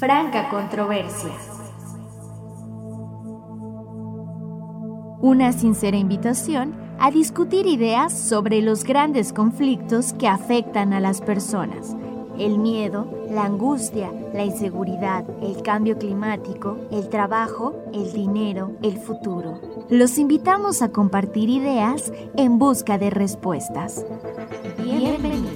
Franca Controversia. Una sincera invitación a discutir ideas sobre los grandes conflictos que afectan a las personas. El miedo, la angustia, la inseguridad, el cambio climático, el trabajo, el dinero, el futuro. Los invitamos a compartir ideas en busca de respuestas. Bienvenidos.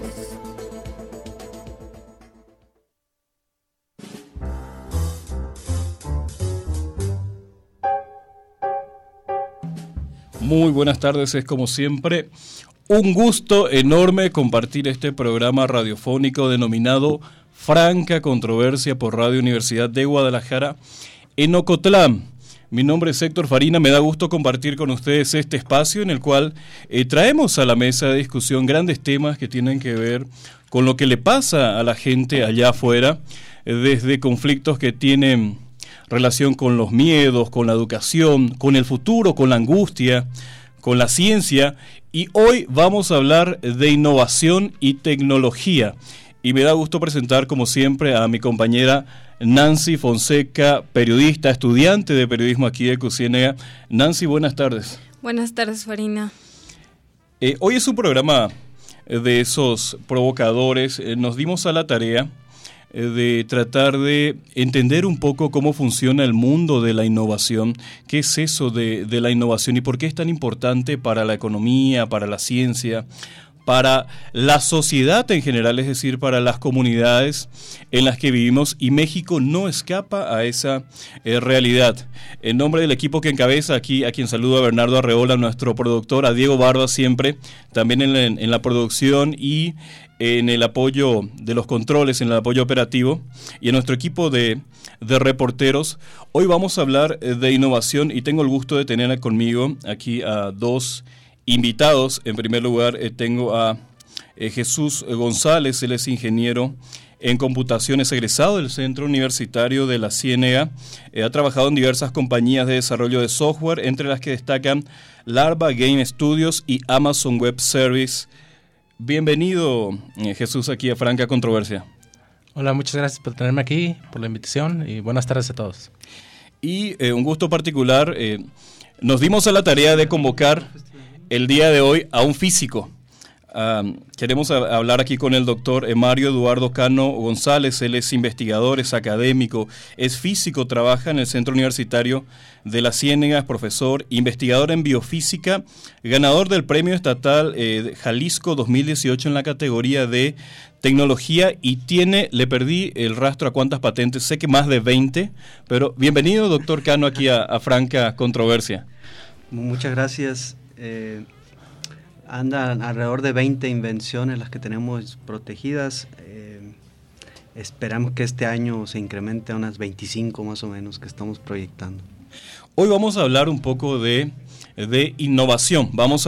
Muy buenas tardes, es como siempre un gusto enorme compartir este programa radiofónico denominado Franca Controversia por Radio Universidad de Guadalajara en Ocotlán. Mi nombre es Héctor Farina, me da gusto compartir con ustedes este espacio en el cual traemos a la mesa de discusión grandes temas que tienen que ver con lo que le pasa a la gente allá afuera, desde conflictos que tienen relación con los miedos, con la educación, con el futuro, con la angustia, con la ciencia, y hoy vamos a hablar de innovación y tecnología. Y me da gusto presentar, como siempre, a mi compañera Nancy Fonseca, periodista, estudiante de periodismo aquí de CUSIENEGA. Nancy, buenas tardes. Buenas tardes, Farina. Hoy es un programa de esos provocadores. Nos dimos a la tarea de tratar de entender un poco cómo funciona el mundo de la innovación, qué es eso de la innovación y por qué es tan importante para la economía, para la ciencia, para la sociedad en general, es decir, para las comunidades en las que vivimos, y México no escapa a esa realidad. En nombre del equipo que encabeza aquí, a quien saludo, a Bernardo Arreola, nuestro productor, a Diego Barba siempre, también en la producción y en el apoyo de los controles, en el apoyo operativo, y en nuestro equipo de reporteros. Hoy vamos a hablar de innovación y tengo el gusto de tener conmigo aquí a dos invitados. En primer lugar, tengo a Jesús González, él es ingeniero en computaciones, egresado del Centro Universitario de la Ciénega. Ha trabajado en diversas compañías de desarrollo de software, entre las que destacan Larva Game Studios y Amazon Web Service. Bienvenido, Jesús, aquí a Franca Controversia. Hola, muchas gracias por tenerme aquí, por la invitación, y buenas tardes a todos. Y un gusto particular, nos dimos a la tarea de convocar el día de hoy a un físico. Queremos hablar aquí con el doctor Mario Eduardo Cano González. Él es investigador, es académico, es físico, trabaja en el Centro Universitario de la Ciénega, es profesor, investigador en biofísica, ganador del Premio Estatal Jalisco 2018 en la categoría de tecnología, y le perdí el rastro a cuántas patentes, sé que más de 20, pero bienvenido, doctor Cano, aquí a Franca Controversia. Muchas gracias. Andan alrededor de 20 invenciones las que tenemos protegidas. Esperamos que este año se incremente a unas 25 más o menos que estamos proyectando. Hoy vamos a hablar un poco de innovación. Vamos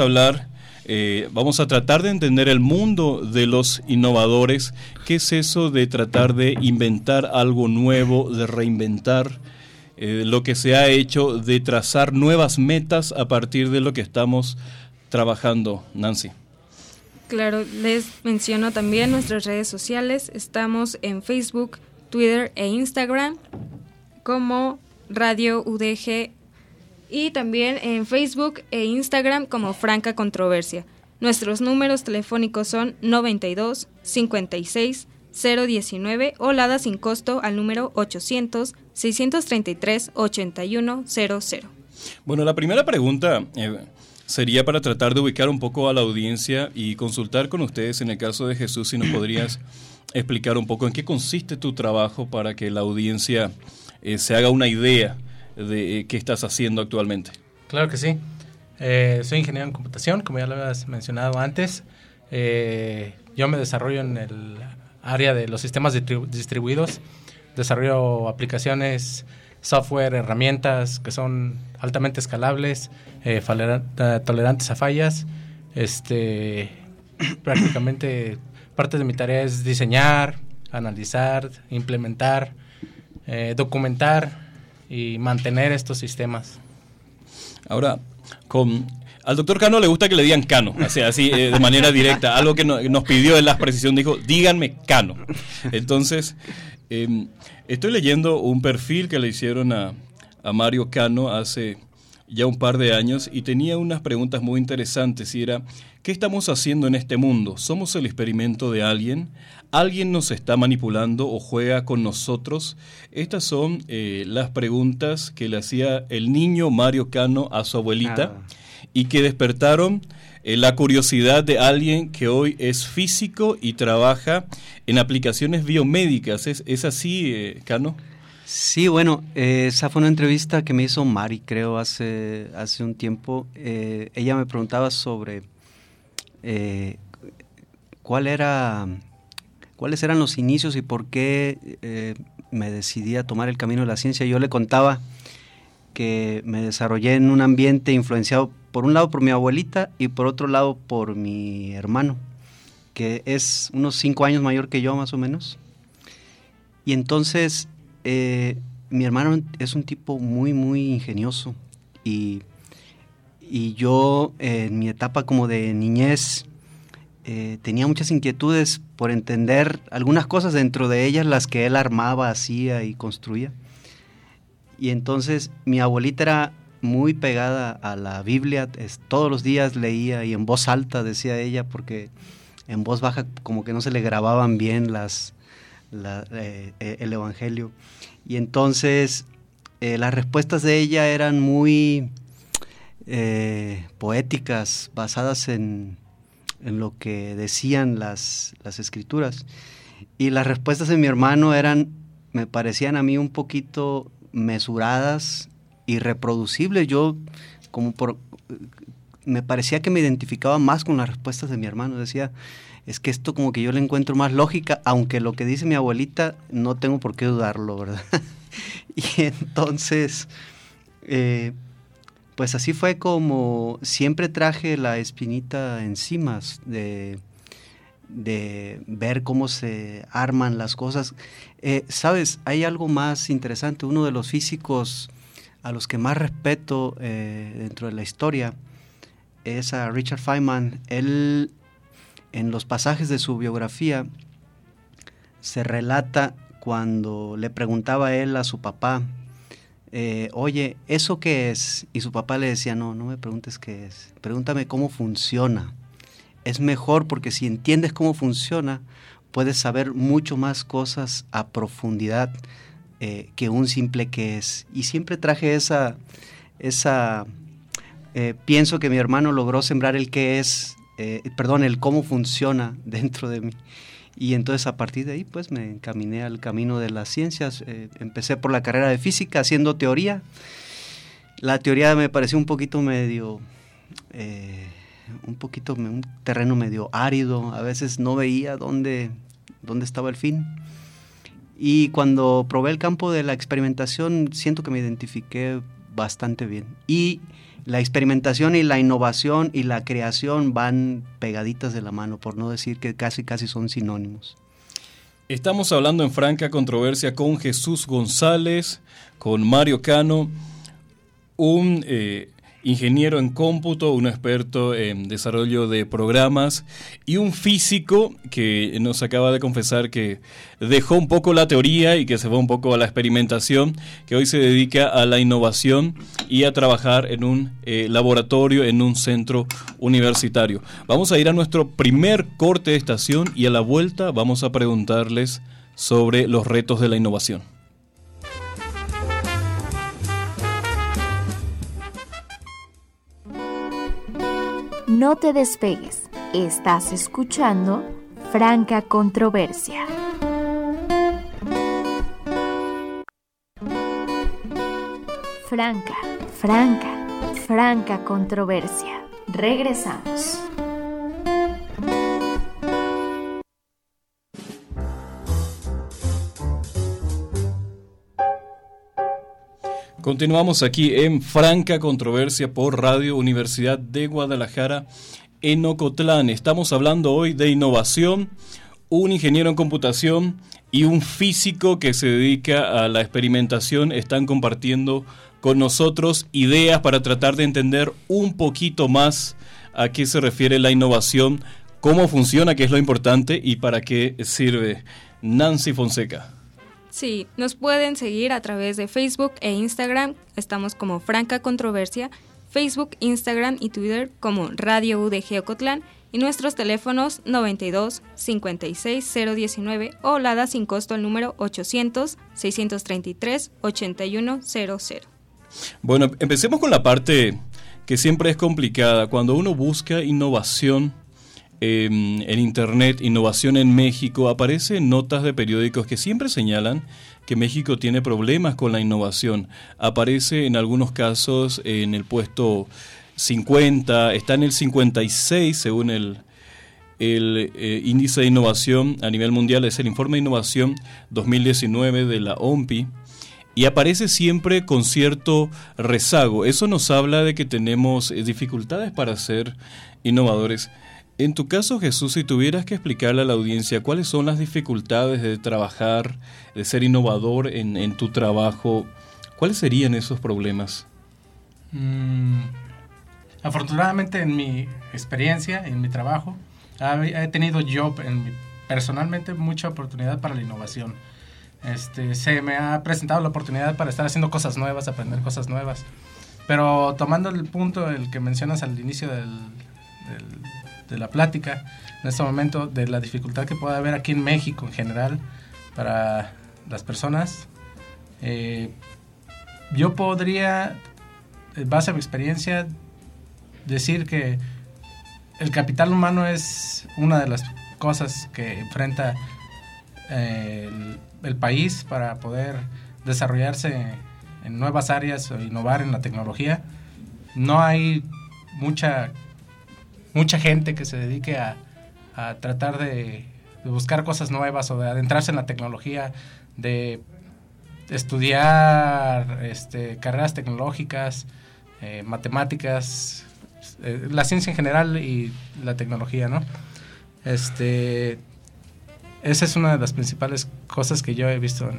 a tratar de entender el mundo de los innovadores. ¿Qué es eso de tratar de inventar algo nuevo, de reinventar lo que se ha hecho, de trazar nuevas metas a partir de lo que estamos trabajando, Nancy? Claro, les menciono también nuestras redes sociales. Estamos en Facebook, Twitter e Instagram como Radio UDG, y también en Facebook e Instagram como Franca Controversia. Nuestros números telefónicos son 92 56 019 o LADA sin costo al número 800 633 8100. Bueno, la primera pregunta sería para tratar de ubicar un poco a la audiencia y consultar con ustedes, en el caso de Jesús, si nos podrías explicar un poco en qué consiste tu trabajo para que la audiencia se haga una idea de qué estás haciendo actualmente. Claro que sí. Soy ingeniero en computación, como ya lo habías mencionado antes. Yo me desarrollo en el área de los sistemas distribuidos. Desarrollo aplicaciones, software, herramientas que son altamente escalables, tolerantes a fallas. Prácticamente parte de mi tarea es diseñar, analizar, implementar, documentar y mantener estos sistemas. Ahora, al doctor Cano le gusta que le digan Cano, así de manera directa. Algo que nos pidió en la precisión, dijo, díganme Cano. Entonces, Estoy leyendo un perfil que le hicieron a Mario Cano hace ya un par de años y tenía unas preguntas muy interesantes y era, ¿qué estamos haciendo en este mundo? ¿Somos el experimento de alguien? ¿Alguien nos está manipulando o juega con nosotros? Estas son las preguntas que le hacía el niño Mario Cano a su abuelita y que despertaron la curiosidad de alguien que hoy es físico y trabaja en aplicaciones biomédicas. ¿Es así, Cano? Sí, bueno, esa fue una entrevista que me hizo Mari, creo, hace un tiempo. Ella me preguntaba sobre cuáles eran los inicios y por qué me decidí a tomar el camino de la ciencia. Yo le contaba que me desarrollé en un ambiente influenciado, por un lado, por mi abuelita y por otro lado, por mi hermano, que es unos 5 años mayor que yo, más o menos. Y entonces... mi hermano es un tipo muy, muy ingenioso y yo en mi etapa como de niñez tenía muchas inquietudes por entender algunas cosas, dentro de ellas las que él armaba, hacía y construía. Y entonces mi abuelita era muy pegada a la Biblia, todos los días leía y en voz alta, decía ella, porque en voz baja como que no se le grababan bien el Evangelio. Y entonces las respuestas de ella eran muy poéticas, basadas en lo que decían las Escrituras. Y las respuestas de mi hermano me parecían a mí un poquito mesuradas y reproducibles. Me parecía que me identificaba más con las respuestas de mi hermano. Decía, es que esto como que yo le encuentro más lógica, aunque lo que dice mi abuelita no tengo por qué dudarlo, ¿verdad? Y entonces, pues así fue como siempre traje la espinita encima de ver cómo se arman las cosas. ¿Sabes? Hay algo más interesante. Uno de los físicos a los que más respeto dentro de la historia es a Richard Feynman. Él, en los pasajes de su biografía, se relata cuando le preguntaba él a su papá, oye, ¿eso qué es? Y su papá le decía, no me preguntes qué es, pregúntame cómo funciona. Es mejor porque si entiendes cómo funciona, puedes saber mucho más cosas a profundidad que un simple qué es. Y siempre traje pienso que mi hermano logró sembrar el qué es, el cómo funciona dentro de mí. Y entonces a partir de ahí pues me encaminé al camino de las ciencias. Empecé por la carrera de física haciendo teoría. La teoría me pareció un poquito medio, un terreno medio árido. A veces no veía dónde estaba el fin. Y cuando probé el campo de la experimentación, siento que me identifiqué bastante bien. Y la experimentación y la innovación y la creación van pegaditas de la mano, por no decir que casi son sinónimos. Estamos hablando en Franca Controversia con Jesús González, con Mario Cano, un ingeniero en cómputo, un experto en desarrollo de programas y un físico que nos acaba de confesar que dejó un poco la teoría y que se fue un poco a la experimentación, que hoy se dedica a la innovación y a trabajar en un laboratorio, en un centro universitario. Vamos a ir a nuestro primer corte de estación y a la vuelta vamos a preguntarles sobre los retos de la innovación. No te despegues, estás escuchando Franca Controversia. Franca Controversia. Regresamos. Continuamos aquí en Franca Controversia por Radio Universidad de Guadalajara en Ocotlán. Estamos hablando hoy de innovación, un ingeniero en computación y un físico que se dedica a la experimentación están compartiendo con nosotros ideas para tratar de entender un poquito más a qué se refiere la innovación, cómo funciona, qué es lo importante y para qué sirve. Nancy Fonseca. Sí, nos pueden seguir a través de Facebook e Instagram. Estamos como Franca Controversia, Facebook, Instagram y Twitter como Radio UDG Ocotlán, y nuestros teléfonos 92 56 019 o LADA sin costo al número 800 633 8100. Bueno, empecemos con la parte que siempre es complicada. Cuando uno busca innovación en Internet, innovación en México, aparecen notas de periódicos que siempre señalan que México tiene problemas con la innovación. Aparece en algunos casos en el puesto 50, está en el 56 según el índice de innovación a nivel mundial, es el informe de innovación 2019 de la OMPI, y aparece siempre con cierto rezago. Eso nos habla de que tenemos dificultades para ser innovadores. En tu caso, Jesús, si tuvieras que explicarle a la audiencia cuáles son las dificultades de trabajar, de ser innovador en tu trabajo, ¿cuáles serían esos problemas? Afortunadamente, en mi experiencia, en mi trabajo, he tenido yo personalmente mucha oportunidad para la innovación. Se me ha presentado la oportunidad para estar haciendo cosas nuevas, aprender cosas nuevas. Pero tomando el punto el que mencionas al inicio de la plática, en este momento, de la dificultad que puede haber aquí en México en general para las personas, yo podría, en base a mi experiencia, decir que el capital humano es una de las cosas que enfrenta el país para poder desarrollarse en nuevas áreas o innovar en la tecnología. No hay mucha gente que se dedique a tratar de buscar cosas nuevas o de adentrarse en la tecnología, de estudiar carreras tecnológicas, matemáticas, la ciencia en general y la tecnología, ¿no? Esa es una de las principales cosas que yo he visto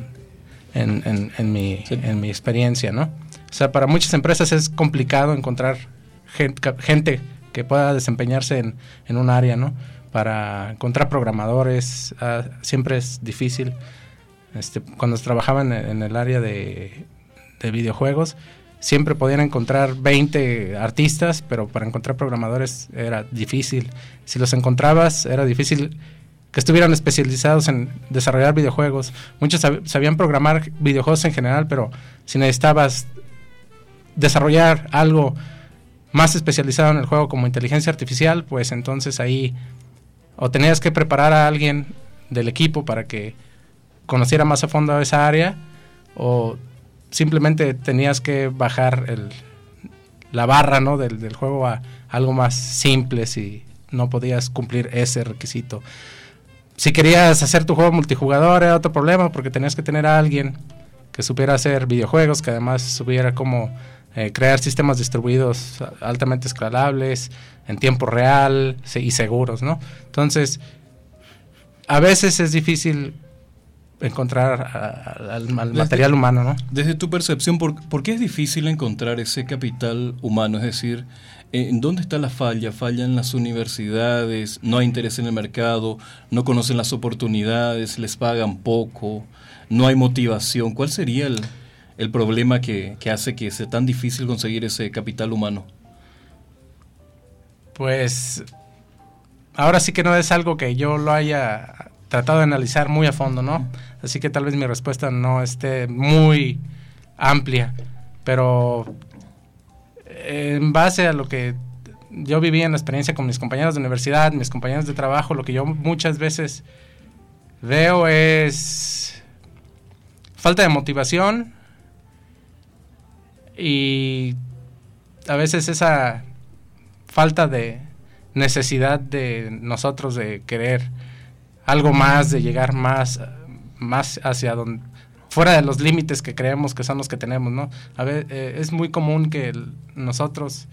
en mi experiencia, ¿no? O sea, para muchas empresas es complicado encontrar gente que pueda desempeñarse en un área, ¿no? Para encontrar programadores siempre es difícil. Cuando trabajaba en el área de videojuegos, siempre podían encontrar 20 artistas, pero para encontrar programadores era difícil. Si los encontrabas, era difícil que estuvieran especializados en desarrollar videojuegos. Muchos sabían programar videojuegos en general, pero si necesitabas desarrollar algo más especializado en el juego como inteligencia artificial, pues entonces ahí o tenías que preparar a alguien del equipo para que conociera más a fondo esa área, o simplemente tenías que bajar la barra, ¿no? del juego a algo más simple si no podías cumplir ese requisito. Si querías hacer tu juego multijugador era otro problema, porque tenías que tener a alguien que supiera hacer videojuegos, que además supiera cómo crear sistemas distribuidos altamente escalables, en tiempo real y seguros, ¿no? Entonces, a veces es difícil encontrar al material humano, ¿no? Desde tu percepción, ¿por qué es difícil encontrar ese capital humano? Es decir, ¿en dónde está la falla? ¿Fallan las universidades? ¿No hay interés en el mercado? ¿No conocen las oportunidades? ¿Les pagan poco? ¿No hay motivación? ¿Cuál sería el problema que hace que sea tan difícil conseguir ese capital humano? Pues ahora sí que no es algo que yo lo haya tratado de analizar muy a fondo, ¿no? Así que tal vez mi respuesta no esté muy amplia, pero en base a lo que yo viví en la experiencia con mis compañeros de universidad, mis compañeros de trabajo, lo que yo muchas veces veo es falta de motivación y a veces esa falta de necesidad de nosotros de querer algo más, de llegar más hacia donde, fuera de los límites que creemos que son los que tenemos, ¿no? A ver, es muy común que nosotros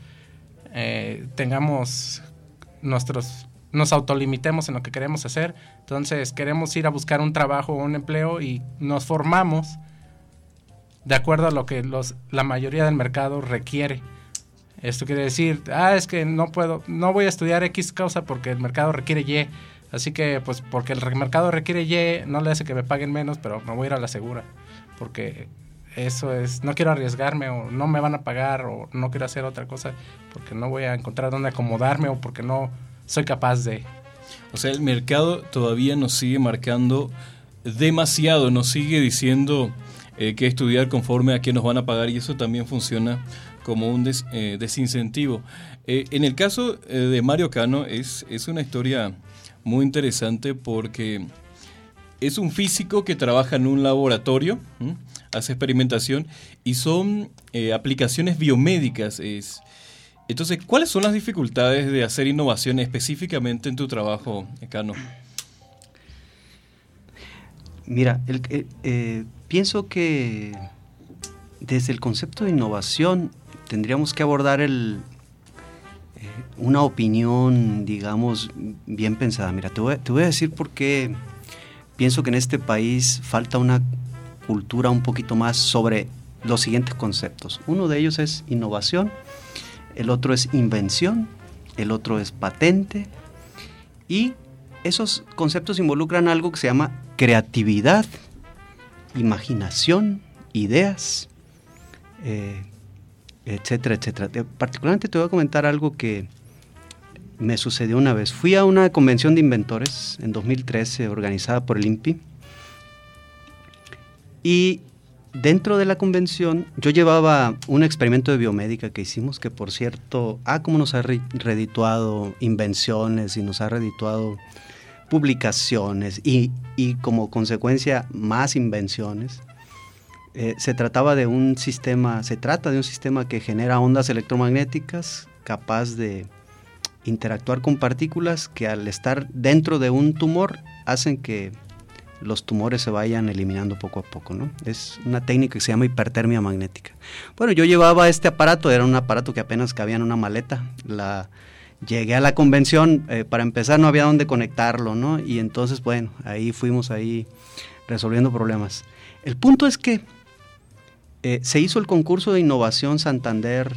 nos autolimitemos en lo que queremos hacer. Entonces queremos ir a buscar un trabajo o un empleo y nos formamos de acuerdo a lo que la mayoría del mercado requiere. Esto quiere decir, es que no voy a estudiar X causa porque el mercado requiere Y. Así que, pues, porque el mercado requiere Y, no le hace que me paguen menos, pero me voy a ir a la segura. Porque eso es, no quiero arriesgarme, o no me van a pagar, o no quiero hacer otra cosa, porque no voy a encontrar dónde acomodarme, o porque no soy capaz de... O sea, el mercado todavía nos sigue marcando demasiado, nos sigue diciendo que estudiar conforme a qué nos van a pagar, y eso también funciona como un desincentivo. En el caso de Mario Cano es una historia muy interesante porque es un físico que trabaja en un laboratorio, hace experimentación y son aplicaciones biomédicas. Entonces, ¿cuáles son las dificultades de hacer innovación específicamente en tu trabajo, Cano? Mira, pienso que desde el concepto de innovación tendríamos que abordar una opinión, digamos, bien pensada. Mira, te voy a decir por qué pienso que en este país falta una cultura un poquito más sobre los siguientes conceptos. Uno de ellos es innovación, el otro es invención, el otro es patente, y esos conceptos involucran algo que se llama creatividad, imaginación, ideas, etcétera, etcétera. Particularmente te voy a comentar algo que me sucedió una vez. Fui a una convención de inventores en 2013 organizada por el INPI, y dentro de la convención yo llevaba un experimento de biomédica que hicimos, que por cierto, cómo nos ha redituado invenciones y nos ha redituado publicaciones y como consecuencia más invenciones. Se trata de un sistema que genera ondas electromagnéticas capaz de interactuar con partículas que al estar dentro de un tumor hacen que los tumores se vayan eliminando poco a poco, ¿no? Es una técnica que se llama hipertermia magnética. Bueno, yo llevaba este aparato, era un aparato que apenas cabía en una maleta. Llegué a la convención, para empezar no había dónde conectarlo, ¿no? Y entonces, bueno, ahí fuimos resolviendo problemas. El punto es que se hizo el concurso de innovación Santander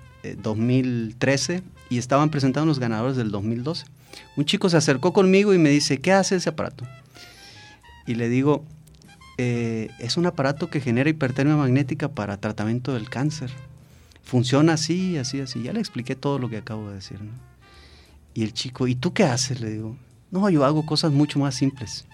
2013 y estaban presentando los ganadores del 2012. Un chico se acercó conmigo y me dice, ¿qué hace ese aparato? Y le digo, es un aparato que genera hipertermia magnética para tratamiento del cáncer. Funciona así, así, así. Ya le expliqué todo lo que acabo de decir, ¿no? Y el chico, ¿y tú qué haces? Le digo, no, yo hago cosas mucho más simples.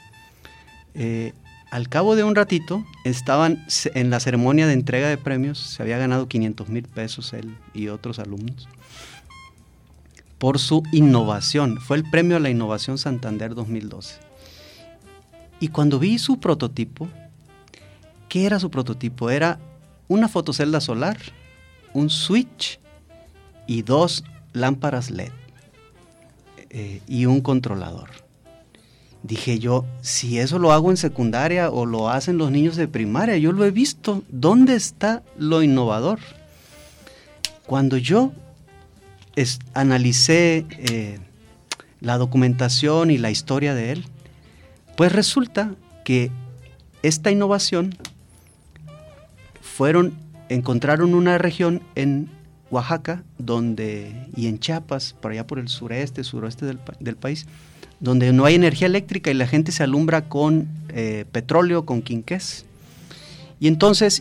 Al cabo de un ratito, estaban en la ceremonia de entrega de premios, se había ganado 500,000 pesos él y otros alumnos, por su innovación. Fue el premio a la innovación Santander 2012. Y cuando vi su prototipo, ¿qué era su prototipo? Era una fotocelda solar, un switch y 2 lámparas LED y un controlador. Dije yo, si eso lo hago en secundaria o lo hacen los niños de primaria, yo lo he visto. ¿Dónde está lo innovador? Cuando yo analicé la documentación y la historia de él, pues resulta que esta innovación encontraron una región en Oaxaca y en Chiapas, por allá por el suroeste del país, donde no hay energía eléctrica y la gente se alumbra con petróleo, con quinqués. Y entonces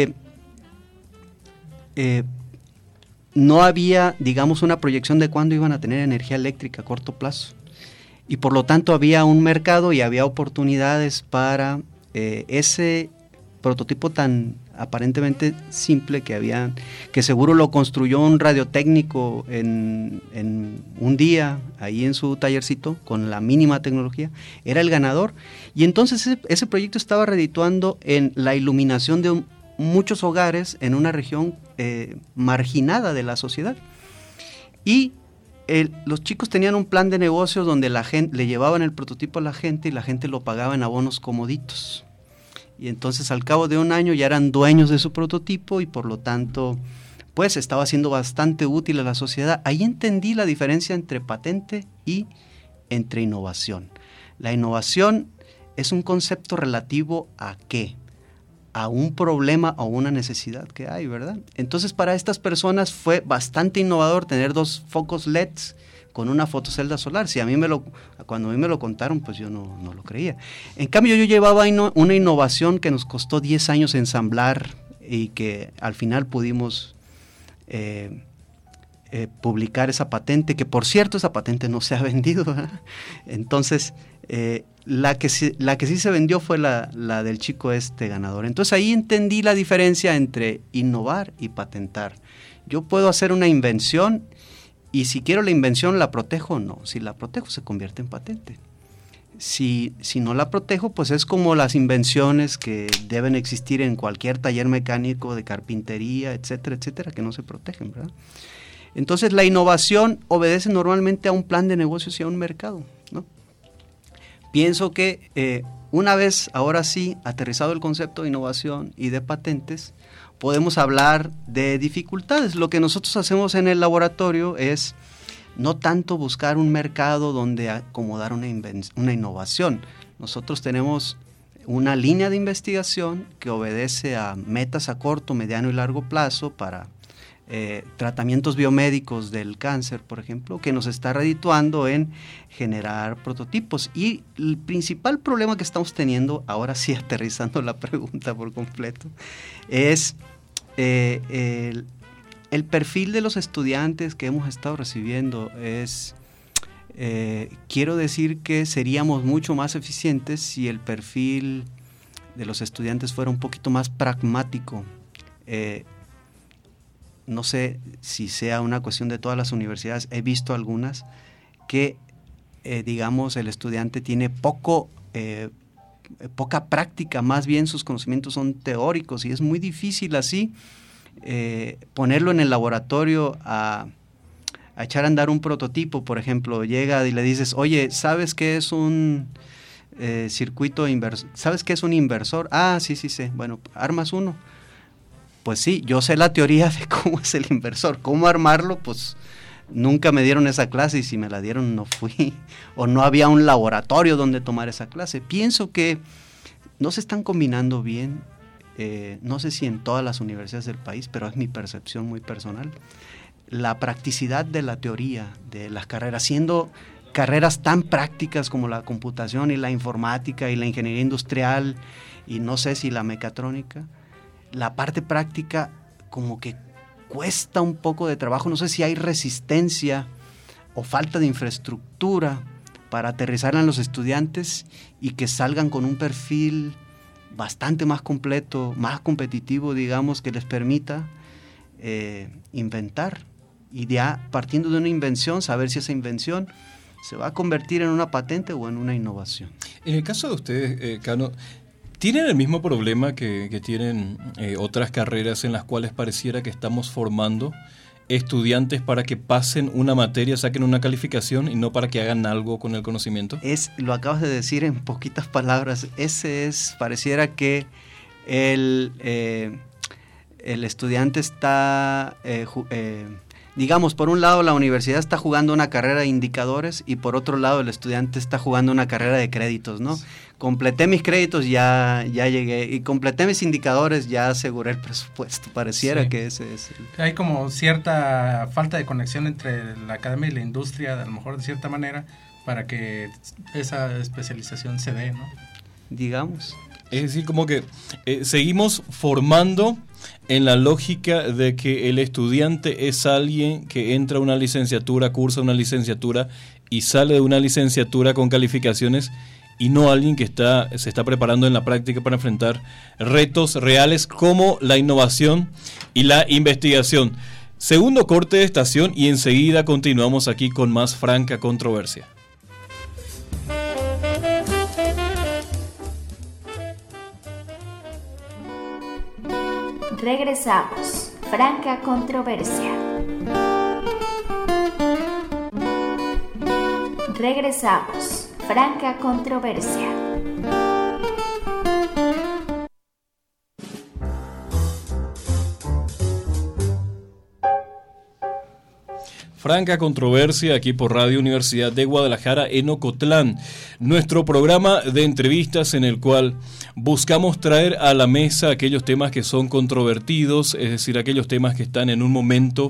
no había, digamos, una proyección de cuándo iban a tener energía eléctrica a corto plazo. Y por lo tanto había un mercado y había oportunidades para ese prototipo tan aparentemente simple que seguro lo construyó un radiotécnico en un día ahí en su tallercito con la mínima tecnología, era el ganador. Y entonces ese proyecto estaba redituando en la iluminación de muchos hogares en una región marginada de la sociedad. Y los chicos tenían un plan de negocios donde la gente le llevaban el prototipo a la gente y la gente lo pagaba en abonos comoditos. Y entonces al cabo de un año ya eran dueños de su prototipo y por lo tanto pues estaba siendo bastante útil a la sociedad. Ahí entendí la diferencia entre patente y entre innovación. La innovación es un concepto relativo ¿a qué? A un problema o una necesidad que hay, ¿verdad? Entonces para estas personas fue bastante innovador tener 2 focos LEDs con una fotocelda solar. Si cuando a mí me lo contaron, pues yo no lo creía. En cambio, yo llevaba una innovación que nos costó 10 años ensamblar y que al final pudimos publicar esa patente, que por cierto esa patente no se ha vendido, ¿verdad? Entonces, la que sí se vendió fue la del chico ganador. Entonces ahí entendí la diferencia entre innovar y patentar. Yo puedo hacer una invención y si quiero la invención, ¿la protejo o no? Si la protejo, se convierte en patente. Si no la protejo, pues es como las invenciones que deben existir en cualquier taller mecánico de carpintería, etcétera, etcétera, que no se protegen, ¿verdad? Entonces la innovación obedece normalmente a un plan de negocios y a un mercado, ¿no? Pienso que una vez, ahora sí, aterrizado el concepto de innovación y de patentes, podemos hablar de dificultades. Lo que nosotros hacemos en el laboratorio es no tanto buscar un mercado donde acomodar una innovación. Nosotros tenemos una línea de investigación que obedece a metas a corto, mediano y largo plazo para tratamientos biomédicos del cáncer, por ejemplo, que nos está redituando en generar prototipos. Y el principal problema que estamos teniendo, ahora sí aterrizando la pregunta por completo, es el perfil de los estudiantes que hemos estado recibiendo. Quiero decir que seríamos mucho más eficientes si el perfil de los estudiantes fuera un poquito más pragmático. No sé si sea una cuestión de todas las universidades, he visto algunas que, digamos, el estudiante tiene poca práctica, más bien sus conocimientos son teóricos y es muy difícil así ponerlo en el laboratorio a echar a andar un prototipo. Por ejemplo, llega y le dices, oye, ¿sabes qué es un circuito inversor? ¿Sabes qué es un inversor? Ah, sí, sé. Bueno, ¿armas uno? Pues sí, yo sé la teoría de cómo es el inversor. ¿Cómo armarlo? Pues nunca me dieron esa clase y si me la dieron no fui. O no había un laboratorio donde tomar esa clase. Pienso que no se están combinando bien. No sé si en todas las universidades del país, pero es mi percepción muy personal. La practicidad de la teoría, de las carreras, siendo carreras tan prácticas como la computación y la informática y la ingeniería industrial y no sé si la mecatrónica, la parte práctica como que cuesta un poco de trabajo. No sé si hay resistencia o falta de infraestructura para aterrizar en los estudiantes y que salgan con un perfil bastante más completo, más competitivo, digamos, que les permita inventar. Y ya partiendo de una invención, saber si esa invención se va a convertir en una patente o en una innovación. En el caso de ustedes, Cano, ¿tienen el mismo problema que tienen otras carreras en las cuales pareciera que estamos formando estudiantes para que pasen una materia, saquen una calificación y no para que hagan algo con el conocimiento? Lo acabas de decir en poquitas palabras. Pareciera que el estudiante está, digamos, por un lado la universidad está jugando una carrera de indicadores y por otro lado el estudiante está jugando una carrera de créditos, ¿no? Sí. Completé mis créditos, ya llegué, y completé mis indicadores, ya aseguré el presupuesto. Pareciera que ese es Hay como cierta falta de conexión entre la academia y la industria, a lo mejor de cierta manera, para que esa especialización se dé, ¿no? Digamos. Es decir, como que seguimos formando en la lógica de que el estudiante es alguien que entra a una licenciatura, cursa una licenciatura y sale de una licenciatura con calificaciones, y no alguien que se está preparando en la práctica para enfrentar retos reales como la innovación y la investigación. Segundo corte de estación y enseguida continuamos aquí con más Franca Controversia. Regresamos. Franca Controversia. Regresamos. Franca Controversia. Franca Controversia, aquí por Radio Universidad de Guadalajara en Ocotlán. Nuestro programa de entrevistas en el cual buscamos traer a la mesa aquellos temas que son controvertidos, es decir, aquellos temas que están en un momento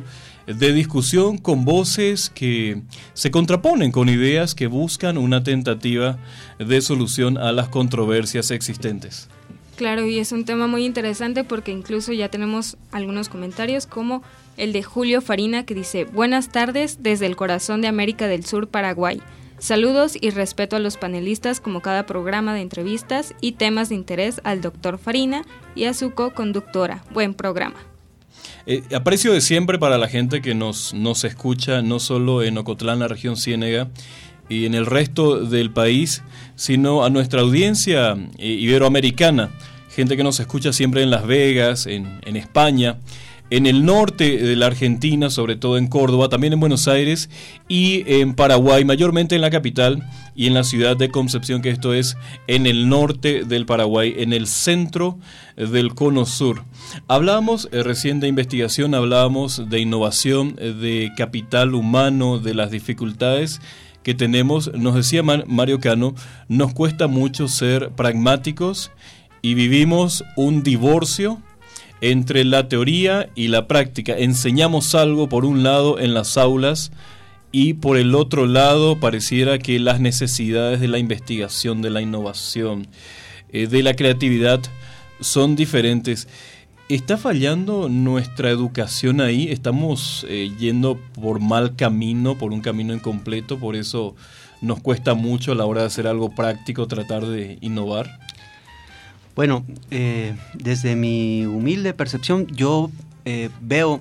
de discusión con voces que se contraponen con ideas que buscan una tentativa de solución a las controversias existentes. Claro, y es un tema muy interesante porque incluso ya tenemos algunos comentarios como el de Julio Farina que dice: buenas tardes desde el corazón de América del Sur, Paraguay. Saludos y respeto a los panelistas como cada programa de entrevistas y temas de interés al doctor Farina y a su co-conductora. Buen programa. Aprecio de siempre para la gente que nos escucha, no solo en Ocotlán, la región Ciénega, y en el resto del país, sino a nuestra audiencia iberoamericana, gente que nos escucha siempre en Las Vegas, en España, en el norte de la Argentina, sobre todo en Córdoba, también en Buenos Aires y en Paraguay, mayormente en la capital y en la ciudad de Concepción, que esto es en el norte del Paraguay, en el centro del cono sur. Hablábamos recién de investigación, hablábamos de innovación, de capital humano, de las dificultades que tenemos. Nos decía Mario Cano, nos cuesta mucho ser pragmáticos y vivimos un divorcio entre la teoría y la práctica. Enseñamos algo por un lado en las aulas y por el otro lado pareciera que las necesidades de la investigación, de la innovación, de la creatividad son diferentes. ¿Está fallando nuestra educación ahí? ¿Estamos yendo por mal camino, por un camino incompleto? ¿Por eso nos cuesta mucho a la hora de hacer algo práctico, tratar de innovar? Bueno, desde mi humilde percepción, yo veo,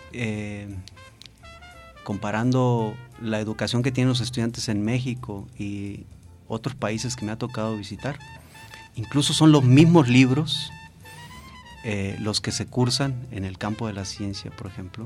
comparando la educación que tienen los estudiantes en México y otros países que me ha tocado visitar, incluso son los mismos libros los que se cursan en el campo de la ciencia, por ejemplo.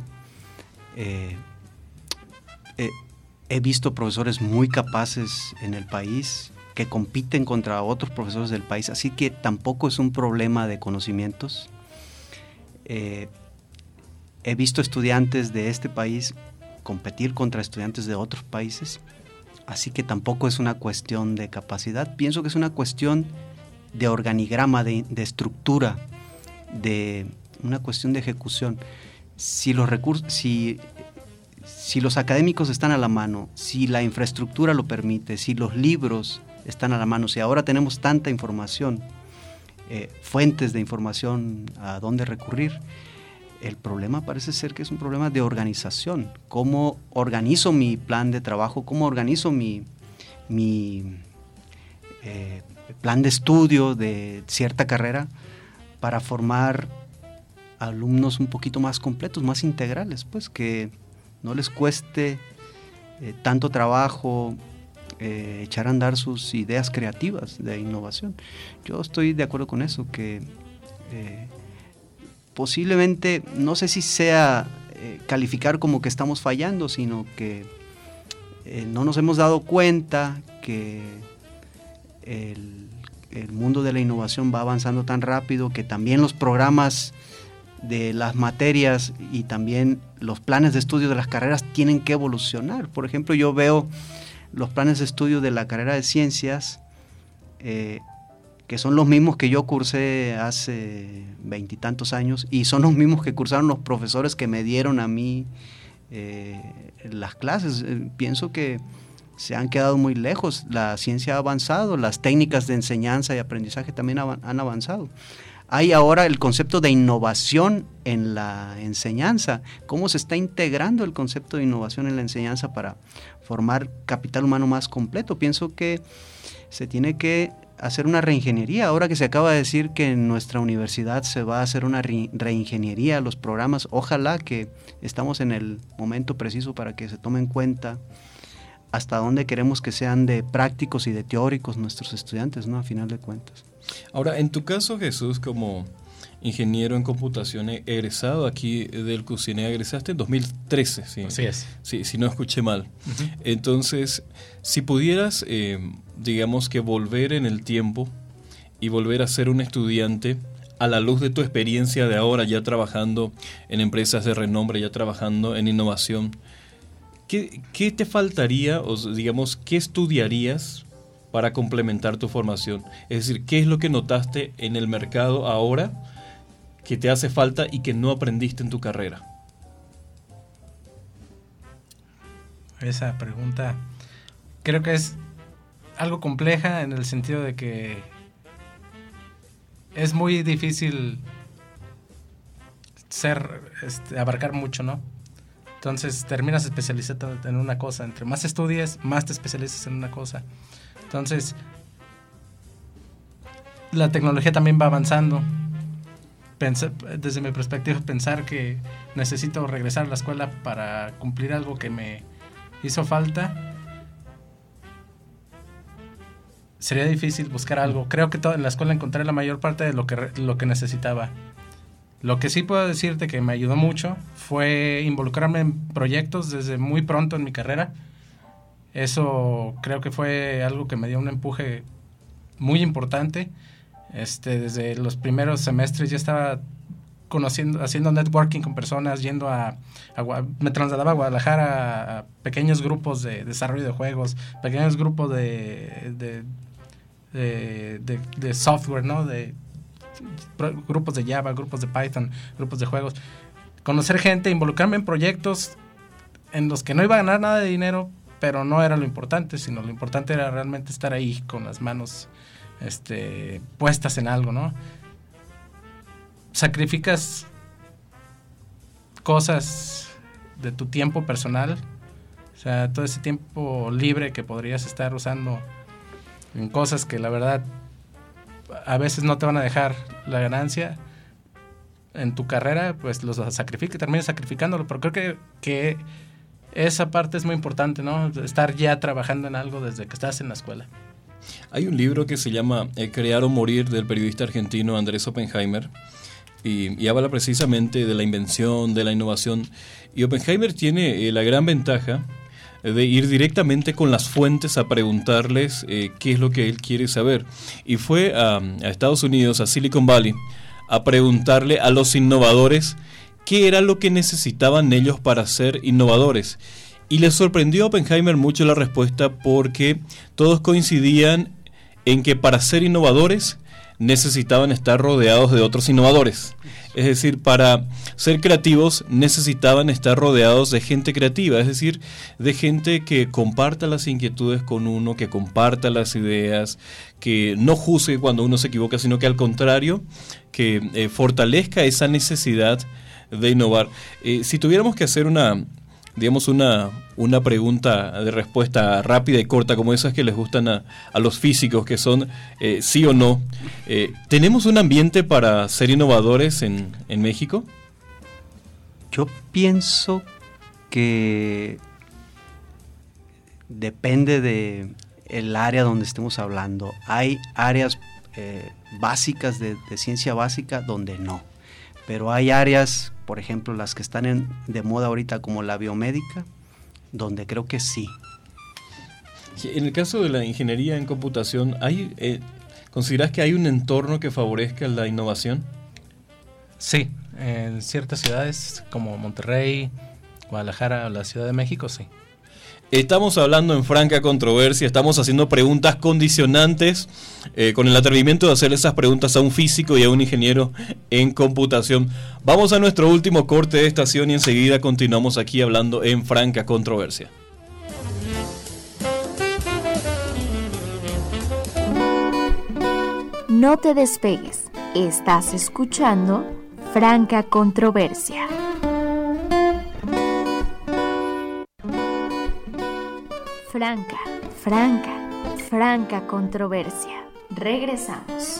He visto profesores muy capaces en el país que compiten contra otros profesores del país, así que tampoco es un problema de conocimientos. He visto estudiantes de este país competir contra estudiantes de otros países, así que tampoco es una cuestión de capacidad. Pienso que es una cuestión de organigrama, de estructura, de una cuestión de ejecución. Si los recursos, si los académicos están a la mano, si la infraestructura lo permite, si los libros están a la mano, si ahora tenemos tanta información, fuentes de información a dónde recurrir, el problema parece ser que es un problema de organización. ¿Cómo organizo mi plan de trabajo? ¿Cómo organizo mi plan de estudio de cierta carrera para formar alumnos un poquito más completos, más integrales, pues que no les cueste tanto trabajo echar a andar sus ideas creativas de innovación? Yo estoy de acuerdo con eso, que posiblemente, no sé si sea calificar como que estamos fallando, sino que no nos hemos dado cuenta que el mundo de la innovación va avanzando tan rápido que también los programas de las materias y también los planes de estudio de las carreras tienen que evolucionar. Por ejemplo, yo veo los planes de estudio de la carrera de ciencias, que son los mismos que yo cursé hace 20 y tantos años, y son los mismos que cursaron los profesores que me dieron a mí las clases. Pienso que se han quedado muy lejos. La ciencia ha avanzado, las técnicas de enseñanza y aprendizaje también han avanzado. Hay ahora el concepto de innovación en la enseñanza. ¿Cómo se está integrando el concepto de innovación en la enseñanza para formar capital humano más completo? Pienso que se tiene que hacer una reingeniería. Ahora que se acaba de decir que en nuestra universidad se va a hacer una reingeniería a los programas, ojalá que estamos en el momento preciso para que se tome en cuenta hasta dónde queremos que sean de prácticos y de teóricos nuestros estudiantes, ¿no? A final de cuentas. Ahora, en tu caso, Jesús, como ingeniero en computación egresado aquí del CUCINE, egresaste en 2013, ¿sí? Así es. Sí, si no escuché mal. Uh-huh. Entonces, si pudieras, digamos que volver en el tiempo y volver a ser un estudiante a la luz de tu experiencia de ahora, ya trabajando en empresas de renombre, ya trabajando en innovación, ¿qué te faltaría, o digamos, qué estudiarías para complementar tu formación? Es decir, ¿qué es lo que notaste en el mercado ahora que te hace falta y que no aprendiste en tu carrera? esa pregunta. Creo que es algo compleja en el sentido de que es muy difícil abarcar mucho, ¿no? Entonces terminas especializando en una cosa. Entre más estudies, más te especializas en una cosa. Entonces, la tecnología también va avanzando. Desde mi perspectiva, pensar que necesito regresar a la escuela para cumplir algo que me hizo falta, sería difícil buscar algo. Creo que en la escuela encontré la mayor parte de lo que necesitaba. Lo que sí puedo decirte que me ayudó mucho fue involucrarme en proyectos desde muy pronto en mi carrera. Eso creo que fue algo que me dio un empuje muy importante. Desde los primeros semestres ya estaba haciendo networking con personas, me trasladaba a Guadalajara a pequeños grupos de desarrollo de juegos, pequeños grupos de software, ¿no? De grupos de Java, grupos de Python, grupos de juegos. Conocer gente, involucrarme en proyectos en los que no iba a ganar nada de dinero, pero no era lo importante, sino lo importante era realmente estar ahí con las manos puestas en algo, ¿no? Sacrificas cosas de tu tiempo personal, o sea, todo ese tiempo libre que podrías estar usando en cosas que la verdad a veces no te van a dejar la ganancia en tu carrera, pues los terminas sacrificándolo, pero creo que esa parte es muy importante, ¿no? Estar ya trabajando en algo desde que estás en la escuela. Hay un libro que se llama Crear o Morir, del periodista argentino Andrés Oppenheimer, y habla precisamente de la invención, de la innovación, y Oppenheimer tiene la gran ventaja de ir directamente con las fuentes a preguntarles qué es lo que él quiere saber. Y fue a Estados Unidos, a Silicon Valley, a preguntarle a los innovadores qué era lo que necesitaban ellos para ser innovadores. Y les sorprendió a Oppenheimer mucho la respuesta, porque todos coincidían en que para ser innovadores necesitaban estar rodeados de otros innovadores. Es decir, para ser creativos necesitaban estar rodeados de gente creativa, es decir, de gente que comparta las inquietudes con uno, que comparta las ideas, que no juzgue cuando uno se equivoca, sino que al contrario, que fortalezca esa necesidad de innovar. Si tuviéramos que hacer una pregunta de respuesta rápida y corta, como esas que les gustan a los físicos, que son sí o no, ¿tenemos un ambiente para ser innovadores en México? Yo pienso que depende de el área donde estemos hablando. Hay áreas básicas de ciencia básica donde no, pero hay áreas, por ejemplo, las que están de moda ahorita, como la biomédica, donde creo que sí. En el caso de la ingeniería en computación, ¿considerás que hay un entorno que favorezca la innovación? Sí, en ciertas ciudades como Monterrey, Guadalajara o la Ciudad de México, sí. Estamos hablando en franca controversia, estamos haciendo preguntas condicionantes, con el atrevimiento de hacer esas preguntas a un físico y a un ingeniero en computación. Vamos a nuestro último corte de estación y enseguida continuamos aquí hablando en franca controversia. No te despegues, estás escuchando Franca Controversia. Franca Controversia. Regresamos.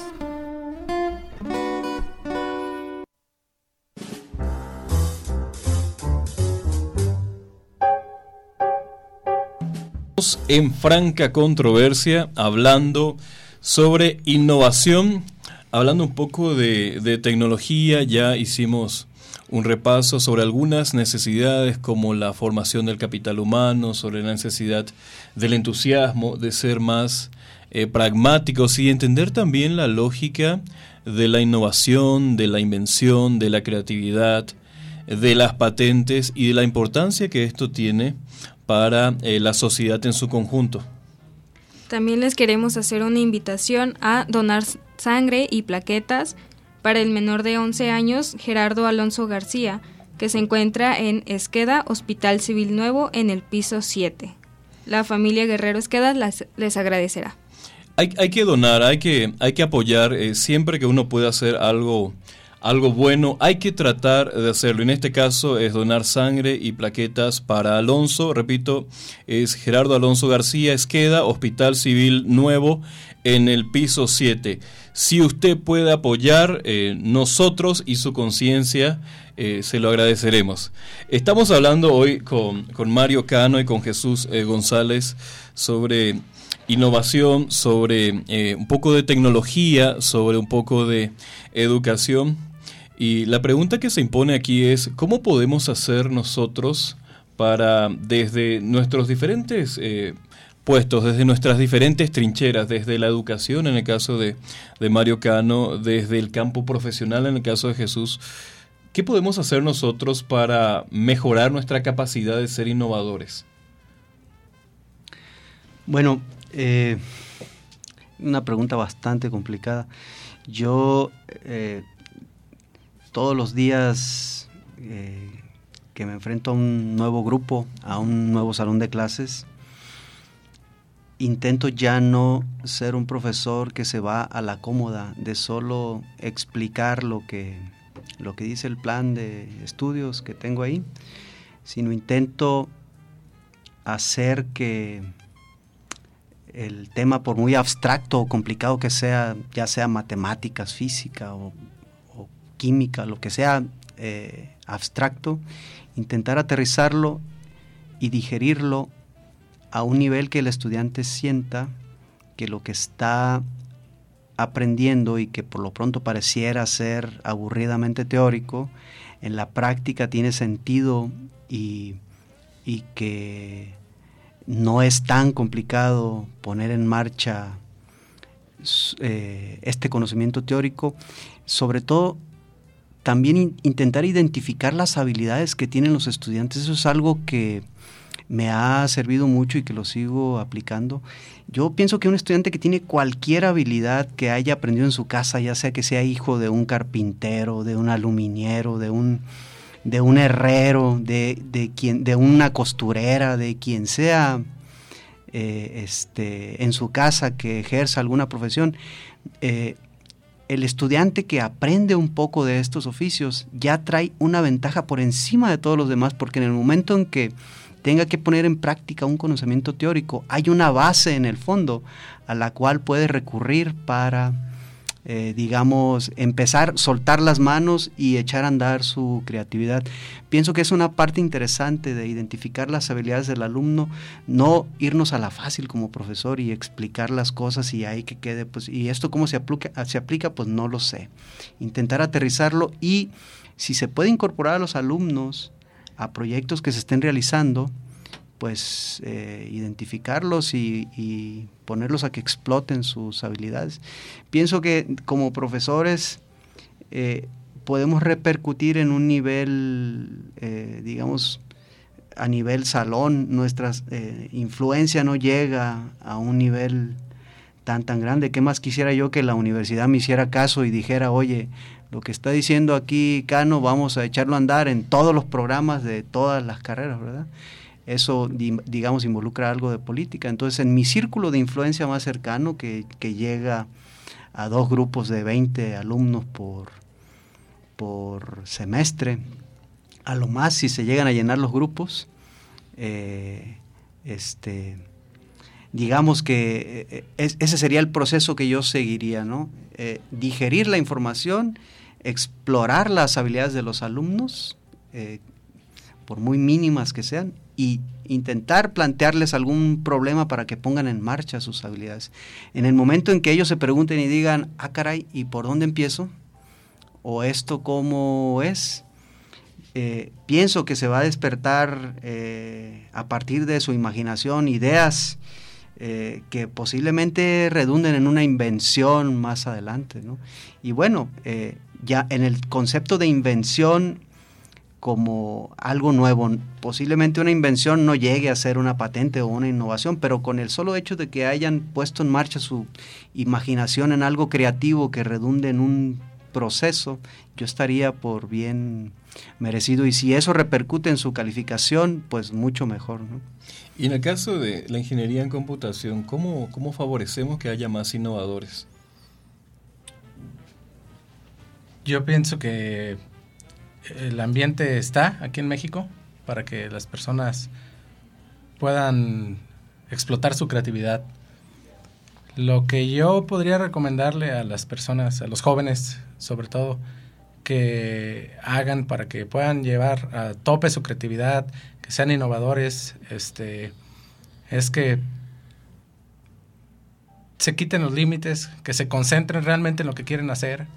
En franca controversia, hablando sobre innovación, hablando un poco de tecnología. Ya hicimos un repaso sobre algunas necesidades, como la formación del capital humano, sobre la necesidad del entusiasmo, de ser más pragmáticos y entender también la lógica de la innovación, de la invención, de la creatividad, de las patentes y de la importancia que esto tiene para la sociedad en su conjunto. También les queremos hacer una invitación a donar sangre y plaquetas para el menor de 11 años, Gerardo Alonso García, que se encuentra en Esqueda, Hospital Civil Nuevo, en el piso 7. La familia Guerrero Esqueda les agradecerá. Hay que donar, hay que apoyar, siempre que uno pueda hacer algo bueno, hay que tratar de hacerlo. En este caso es donar sangre y plaquetas para Alonso, repito, es Gerardo Alonso García Esqueda, Hospital Civil Nuevo, en el piso 7. Si usted puede apoyar, nosotros y su conciencia, se lo agradeceremos. Estamos hablando hoy con Mario Cano y con Jesús González sobre innovación, sobre un poco de tecnología, sobre un poco de educación. Y la pregunta que se impone aquí es, ¿cómo podemos hacer nosotros para, desde nuestros diferentes puestos, desde nuestras diferentes trincheras, desde la educación en el caso de Mario Cano, desde el campo profesional en el caso de Jesús, ¿qué podemos hacer nosotros para mejorar nuestra capacidad de ser innovadores? Bueno, una pregunta bastante complicada. Yo todos los días que me enfrento a un nuevo grupo, a un nuevo salón de clases, intento ya no ser un profesor que se va a la cómoda de solo explicar lo que dice el plan de estudios que tengo ahí, sino intento hacer que el tema, por muy abstracto o complicado que sea, ya sea matemáticas, física o química, lo que sea abstracto, intentar aterrizarlo y digerirlo a un nivel que el estudiante sienta que lo que está aprendiendo y que por lo pronto pareciera ser aburridamente teórico, en la práctica tiene sentido y que no es tan complicado poner en marcha este conocimiento teórico. Sobre todo, también intentar identificar las habilidades que tienen los estudiantes. Eso es algo que me ha servido mucho y que lo sigo aplicando. Yo pienso que un estudiante que tiene cualquier habilidad que haya aprendido en su casa, ya sea que sea hijo de un carpintero, de un aluminiero, de un herrero, de una costurera, de quien sea en su casa que ejerza alguna profesión, el estudiante que aprende un poco de estos oficios ya trae una ventaja por encima de todos los demás, porque en el momento en que tenga que poner en práctica un conocimiento teórico, hay una base en el fondo a la cual puede recurrir para, empezar, soltar las manos y echar a andar su creatividad. Pienso que es una parte interesante de identificar las habilidades del alumno, no irnos a la fácil como profesor y explicar las cosas y ahí que quede, pues, y esto cómo se aplica, pues no lo sé. Intentar aterrizarlo y si se puede incorporar a los alumnos a proyectos que se estén realizando, pues identificarlos y ponerlos a que exploten sus habilidades. Pienso que como profesores podemos repercutir en un nivel, a nivel salón. Nuestra influencia no llega a un nivel tan grande. ¿Qué más quisiera yo que la universidad me hiciera caso y dijera, oye, lo que está diciendo aquí Cano, vamos a echarlo a andar en todos los programas de todas las carreras, ¿verdad? Eso, involucra algo de política. Entonces, en mi círculo de influencia más cercano, que llega a 2 grupos de 20 alumnos por semestre, a lo más, si se llegan a llenar los grupos, digamos que ese sería el proceso que yo seguiría, ¿no? Digerir la información, explorar las habilidades de los alumnos, por muy mínimas que sean, y intentar plantearles algún problema para que pongan en marcha sus habilidades. En el momento en que ellos se pregunten y digan, ah, caray, ¿y por dónde empiezo? ¿O esto cómo es? Pienso que se va a despertar a partir de su imaginación ideas que posiblemente redunden en una invención más adelante, ¿no? Y bueno, ya en el concepto de invención como algo nuevo, posiblemente una invención no llegue a ser una patente o una innovación, pero con el solo hecho de que hayan puesto en marcha su imaginación en algo creativo que redunde en un proceso, yo estaría por bien merecido, y si eso repercute en su calificación, pues mucho mejor, ¿no? Y en el caso de la ingeniería en computación, ¿cómo favorecemos que haya más innovadores? Yo pienso que el ambiente está aquí en México para que las personas puedan explotar su creatividad. Lo que yo podría recomendarle a las personas, a los jóvenes sobre todo, que hagan para que puedan llevar a tope su creatividad, que sean innovadores, es que se quiten los límites, que se concentren realmente en lo que quieren hacer,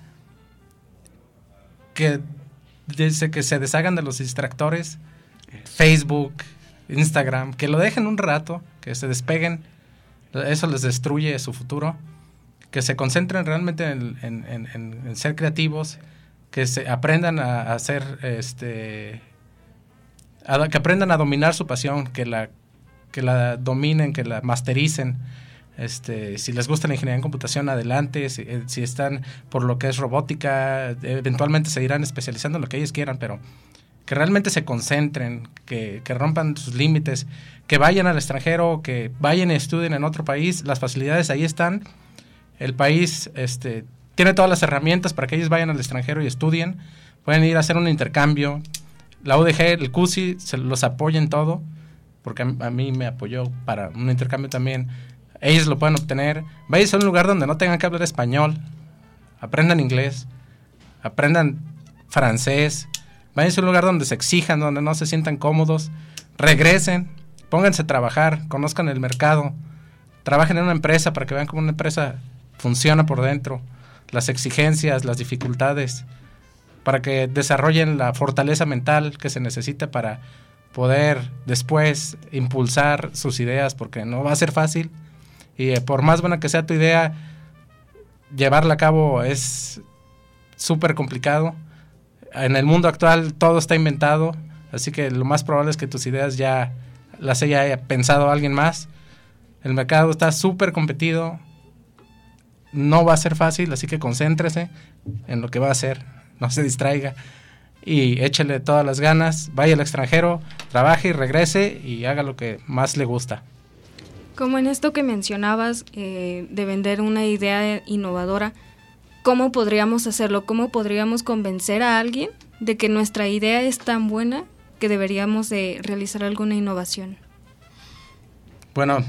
que se deshagan de los distractores, Facebook, Instagram, que lo dejen un rato, que se despeguen, eso les destruye su futuro, que se concentren realmente en ser creativos, que se aprendan a hacer, que aprendan a dominar su pasión, que la dominen, que la mastericen. Si les gusta la ingeniería en computación, adelante. Si están por lo que es robótica, eventualmente se irán especializando en lo que ellos quieran, pero que realmente se concentren, que rompan sus límites, que vayan al extranjero, que vayan y estudien en otro país. Las facilidades ahí están. El país tiene todas las herramientas para que ellos vayan al extranjero y estudien. Pueden ir a hacer un intercambio. La UDG, el CUSI, se los apoya en todo, porque a mí me apoyó para un intercambio también. Ellos lo pueden obtener. Vayan a un lugar donde no tengan que hablar español. Aprendan inglés. Aprendan francés. Vayan a un lugar donde se exijan, donde no se sientan cómodos. Regresen. Pónganse a trabajar. Conozcan el mercado. Trabajen en una empresa para que vean cómo una empresa funciona por dentro. Las exigencias, las dificultades. Para que desarrollen la fortaleza mental que se necesita para poder después impulsar sus ideas, porque no va a ser fácil. Y por más buena que sea tu idea, llevarla a cabo es súper complicado. En el mundo actual todo está inventado, así que lo más probable es que tus ideas ya las haya pensado alguien más. El mercado está súper competido, no va a ser fácil, así que concéntrese en lo que va a hacer, no se distraiga y échele todas las ganas, vaya al extranjero, trabaje y regrese y haga lo que más le gusta. Como en esto que mencionabas de vender una idea innovadora, ¿cómo podríamos hacerlo? ¿Cómo podríamos convencer a alguien de que nuestra idea es tan buena que deberíamos de realizar alguna innovación? Bueno,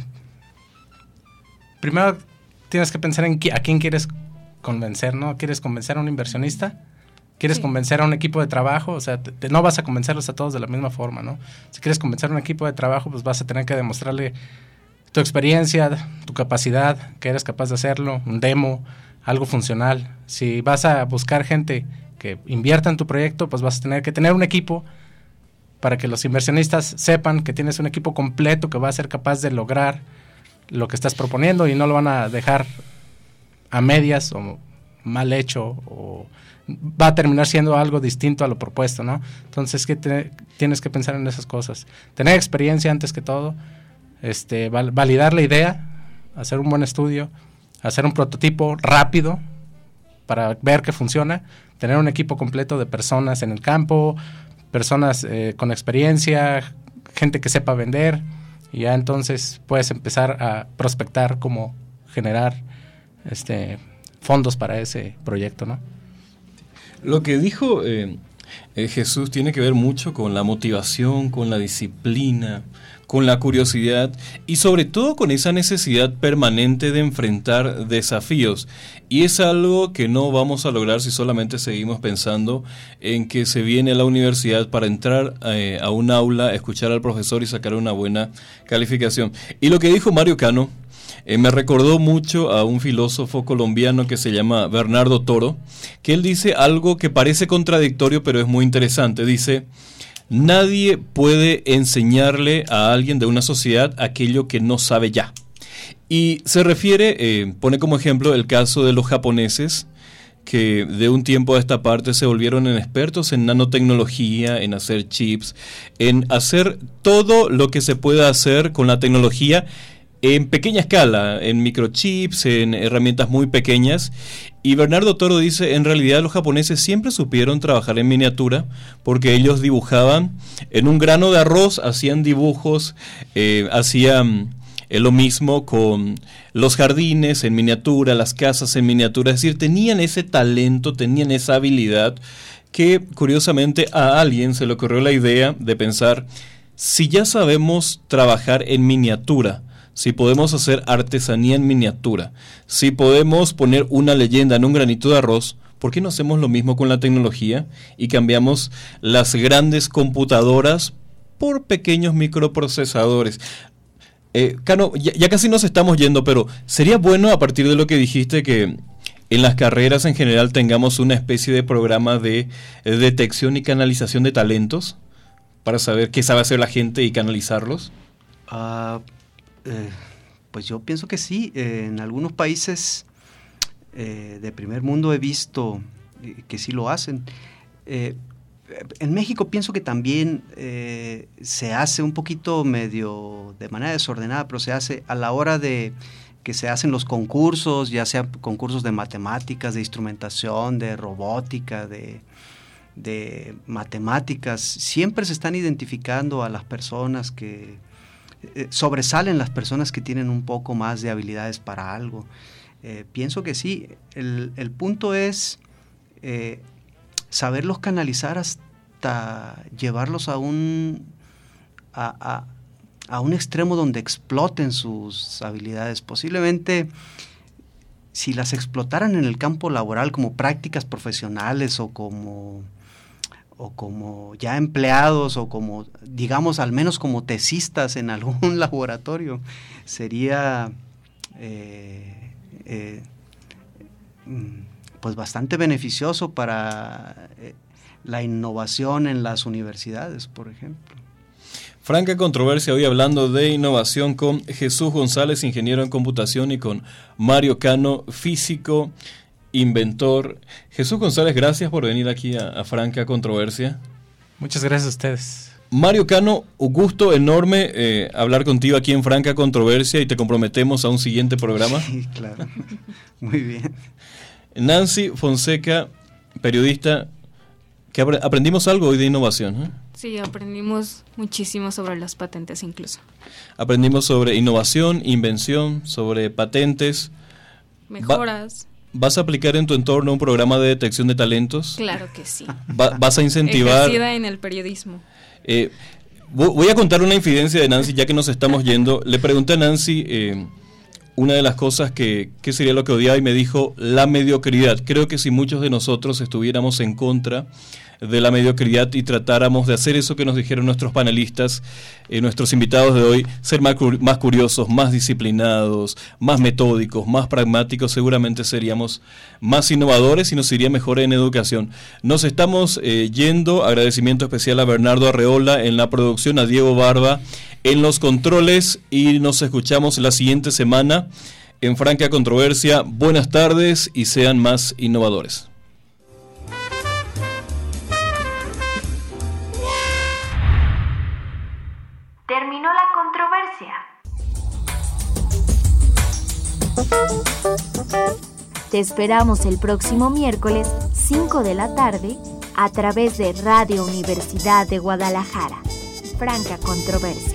primero tienes que pensar en a quién quieres convencer, ¿no? ¿Quieres convencer a un inversionista? ¿Quieres convencer a un equipo de trabajo? O sea, no vas a convencerlos a todos de la misma forma, ¿no? Si quieres convencer a un equipo de trabajo, pues vas a tener que demostrarle tu experiencia, tu capacidad, que eres capaz de hacerlo, un demo, algo funcional. Si vas a buscar gente que invierta en tu proyecto, pues vas a tener que tener un equipo para que los inversionistas sepan que tienes un equipo completo que va a ser capaz de lograr lo que estás proponiendo y no lo van a dejar a medias o mal hecho o va a terminar siendo algo distinto a lo propuesto, ¿no? Entonces tienes que pensar en esas cosas. Tener experiencia antes que todo, validar la idea, hacer un buen estudio, hacer un prototipo rápido para ver que funciona, tener un equipo completo de personas en el campo, personas con experiencia, gente que sepa vender, y ya entonces puedes empezar a prospectar cómo generar fondos para ese proyecto, ¿no? Lo que dijo Jesús tiene que ver mucho con la motivación, con la disciplina, con la curiosidad y sobre todo con esa necesidad permanente de enfrentar desafíos. Y es algo que no vamos a lograr si solamente seguimos pensando en que se viene a la universidad para entrar a un aula, escuchar al profesor y sacar una buena calificación. Y lo que dijo Mario Cano me recordó mucho a un filósofo colombiano que se llama Bernardo Toro, que él dice algo que parece contradictorio pero es muy interesante. Dice: nadie puede enseñarle a alguien de una sociedad aquello que no sabe ya. Y se refiere, pone como ejemplo el caso de los japoneses, que de un tiempo a esta parte se volvieron expertos en nanotecnología, en hacer chips, en hacer todo lo que se pueda hacer con la tecnología, en pequeña escala, en microchips, en herramientas muy pequeñas. Y Bernardo Toro dice, en realidad los japoneses siempre supieron trabajar en miniatura, porque ellos dibujaban en un grano de arroz, hacían dibujos, hacían lo mismo con los jardines en miniatura, las casas en miniatura. Es decir, tenían ese talento, tenían esa habilidad que curiosamente a alguien se le ocurrió la idea de pensar, si ya sabemos trabajar en miniatura, si podemos hacer artesanía en miniatura, si podemos poner una leyenda en un granito de arroz, ¿por qué no hacemos lo mismo con la tecnología y cambiamos las grandes computadoras por pequeños microprocesadores? Cano, ya casi nos estamos yendo, pero sería bueno, a partir de lo que dijiste, que en las carreras en general tengamos una especie de programa de detección y canalización de talentos para saber qué sabe hacer la gente y canalizarlos. Pues yo pienso que sí. En algunos países de primer mundo he visto que sí lo hacen. En México pienso que también se hace un poquito medio de manera desordenada, pero se hace a la hora de que se hacen los concursos, ya sea concursos de matemáticas, de instrumentación, de robótica, de matemáticas. Siempre se están identificando a las personas que sobresalen, las personas que tienen un poco más de habilidades para algo. Pienso que sí. El punto es saberlos canalizar hasta llevarlos a un extremo donde exploten sus habilidades. Posiblemente, si las explotaran en el campo laboral como prácticas profesionales o como ya empleados o como, digamos, al menos como tesistas en algún laboratorio, sería pues bastante beneficioso para la innovación en las universidades, por ejemplo. Franca Controversia, hoy hablando de innovación con Jesús González, ingeniero en computación, y con Mario Cano, físico, inventor. Jesús González, gracias por venir aquí a Franca Controversia. Muchas gracias a ustedes. Mario Cano, un gusto enorme hablar contigo aquí en Franca Controversia, y te comprometemos a un siguiente programa. Sí, claro. Muy bien. Nancy Fonseca, periodista, que aprendimos algo hoy de innovación, ¿eh? Sí, aprendimos muchísimo sobre las patentes incluso. Aprendimos sobre innovación, invención, sobre patentes. Mejoras. ¿Vas a aplicar en tu entorno un programa de detección de talentos? Claro que sí. ¿Vas a incentivar? Ejercida en el periodismo. Voy a contar una infidencia de Nancy, ya que nos estamos yendo. Le pregunté a Nancy una de las cosas que sería lo que odiaba, y me dijo la mediocridad. Creo que si muchos de nosotros estuviéramos en contra de la mediocridad y tratáramos de hacer eso que nos dijeron nuestros panelistas, nuestros invitados de hoy, ser más curiosos, más disciplinados, más metódicos, más pragmáticos, seguramente seríamos más innovadores y nos iría mejor en educación. Nos estamos yendo. Agradecimiento especial a Bernardo Arreola en la producción, a Diego Barba en los controles, y nos escuchamos la siguiente semana en Franca Controversia. Buenas tardes y sean más innovadores. Terminó la controversia. Te esperamos el próximo miércoles, 5 de la tarde, a través de Radio Universidad de Guadalajara. Franca Controversia.